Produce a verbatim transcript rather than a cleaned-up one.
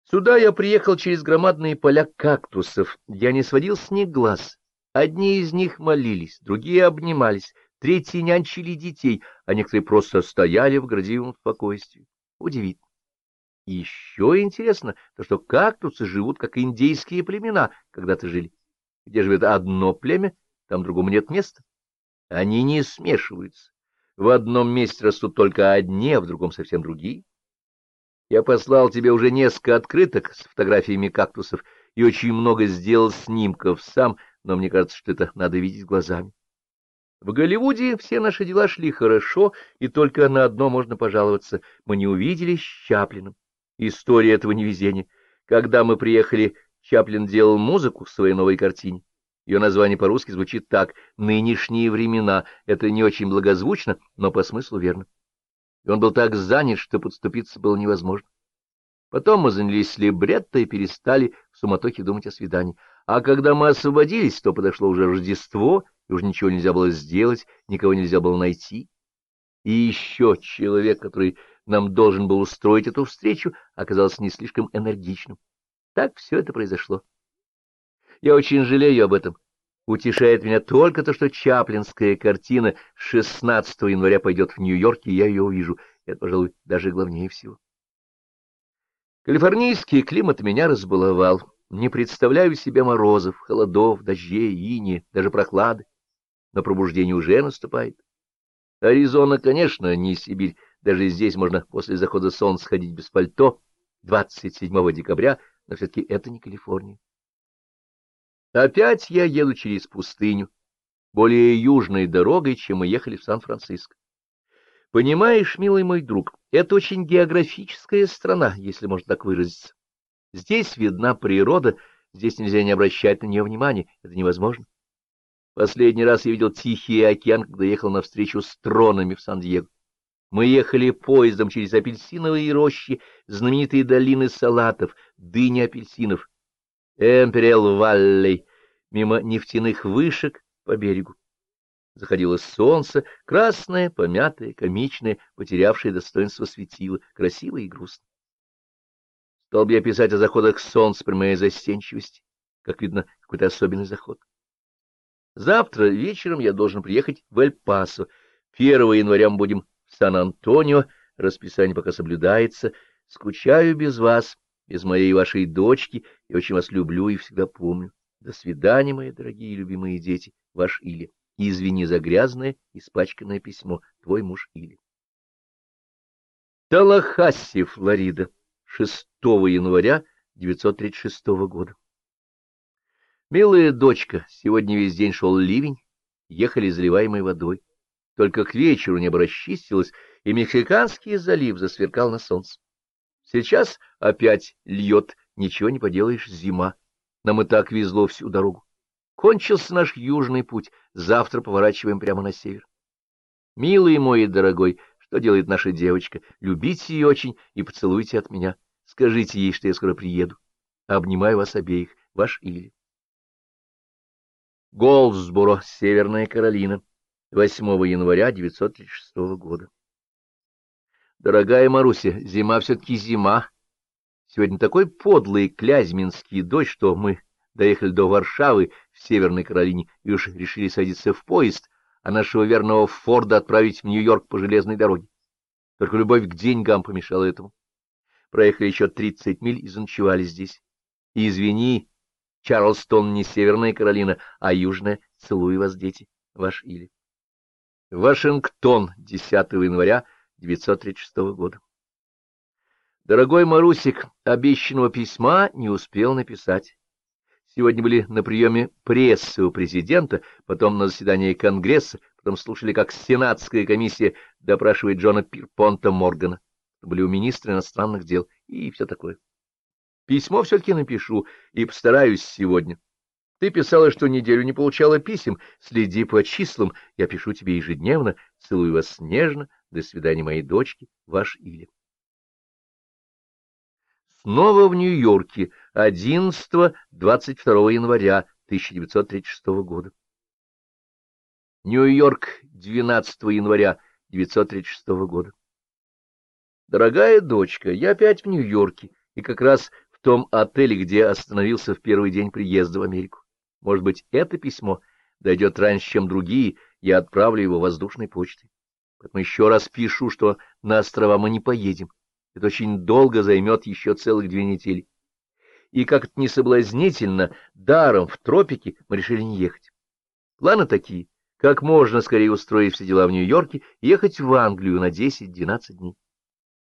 Сюда я приехал через громадные поля кактусов. Я не сводил с них глаз. Одни из них молились, другие обнимались, третьи нянчили детей, а некоторые просто стояли в градивом спокойствии. Удивительно. И еще интересно, то, что кактусы живут, как индейские племена когда-то жили. Где живет одно племя, там другому нет места. Они не смешиваются. В одном месте растут только одни, а в другом совсем другие. Я послал тебе уже несколько открыток с фотографиями кактусов и очень много сделал снимков сам, но мне кажется, что это надо видеть глазами. В Голливуде все наши дела шли хорошо, и только на одно можно пожаловаться. Мы не увиделись с Чаплиным. История этого невезения. Когда мы приехали, Чаплин делал музыку к своей новой картине. Ее название по-русски звучит так: «Нынешние времена». Это не очень благозвучно, но по смыслу верно. И он был так занят, что подступиться было невозможно. Потом мы занялись либретто и перестали в суматохе думать о свидании. А когда мы освободились, то подошло уже Рождество, и уже ничего нельзя было сделать, никого нельзя было найти. И еще человек, который нам должен был устроить эту встречу, оказался не слишком энергичным. Так все это произошло. Я очень жалею об этом. Утешает меня только то, что чаплинская картина шестнадцатого января пойдет в Нью-Йорк, и я ее увижу. Это, пожалуй, даже главнее всего. Калифорнийский климат меня разбаловал. Не представляю себе морозов, холодов, дождей, инея, даже прохлады. Но пробуждение уже наступает. Аризона, конечно, не Сибирь. Даже здесь можно после захода солнца ходить без пальто двадцать седьмого декабря, но все-таки это не Калифорния. Опять я еду через пустыню, более южной дорогой, чем мы ехали в Сан-Франциско. Понимаешь, милый мой друг, это очень географическая страна, если можно так выразиться. Здесь видна природа, здесь нельзя не обращать на нее внимания, это невозможно. Последний раз я видел Тихий океан, когда ехал навстречу с тронами в Сан-Диего. Мы ехали поездом через апельсиновые рощи, знаменитые долины салатов, дыни апельсинов, Эмпериал Валлей, мимо нефтяных вышек по берегу. Заходило солнце, красное, помятое, комичное, потерявшее достоинство светило, красивое и грустно. Стал бы я писать о заходах солнца при моей застенчивости, как видно, какой-то особенный заход. Завтра вечером я должен приехать в Эль-Пасо. первого января мы будем в Сан-Антонио, расписание пока соблюдается. Скучаю без вас, без моей и вашей дочки, и очень вас люблю и всегда помню. До свидания, мои дорогие и любимые дети, ваш Или. И извини за грязное, испачканное письмо, твой муж Или. Таллахасси, Флорида, шестого января девятьсот тридцать шестого года. Милая дочка, сегодня весь день шел ливень, ехали заливаемой водой. Только к вечеру небо расчистилось, и Мексиканский залив засверкал на солнце. Сейчас опять льет, ничего не поделаешь, зима. Нам и так везло всю дорогу. Кончился наш южный путь, завтра поворачиваем прямо на север. Милый мой и дорогой, что делает наша девочка? Любите ее очень и поцелуйте от меня. Скажите ей, что я скоро приеду. Обнимаю вас обеих, ваш Или. Голдсборо, Северная Каролина, восьмого января девятьсот тридцать шестого года. Дорогая Маруся, зима все-таки зима. Сегодня такой подлый клязьминский дождь, что мы доехали до Варшавы в Северной Каролине и уж решили садиться в поезд, а нашего верного Форда отправить в Нью-Йорк по железной дороге. Только любовь к деньгам помешала этому. Проехали еще тридцать миль и заночевали здесь. И извини, Чарльстон не Северная Каролина, а Южная. Целую вас, дети. Ваш Или. Вашингтон, десятого января девятьсот тридцать шестого года. Дорогой Марусик, обещанного письма не успел написать. Сегодня были на приеме прессы у президента, потом на заседании Конгресса, потом слушали, как сенатская комиссия допрашивает Джона Пирпонта Моргана. Были у министра иностранных дел и все такое. Письмо все-таки напишу и постараюсь сегодня. Ты писала, что неделю не получала писем. Следи по числам. Я пишу тебе ежедневно. Целую вас нежно. До свидания, моей дочки. Ваш Или. Снова в Нью-Йорке. одиннадцатого-двадцать второго января тысяча девятьсот тридцать шестого года. Нью-Йорк, двенадцатого января девятьсот тридцать шестого года. Дорогая дочка, я опять в Нью-Йорке, и как раз в том отеле, где остановился в первый день приезда в Америку. Может быть, это письмо дойдет раньше, чем другие, я отправлю его воздушной почтой. Поэтому еще раз пишу, что на острова мы не поедем. Это очень долго займет еще целых две недели. И как это не соблазнительно, даром в тропике мы решили не ехать. Планы такие: как можно скорее устроить все дела в Нью-Йорке и ехать в Англию на десять-двенадцать дней.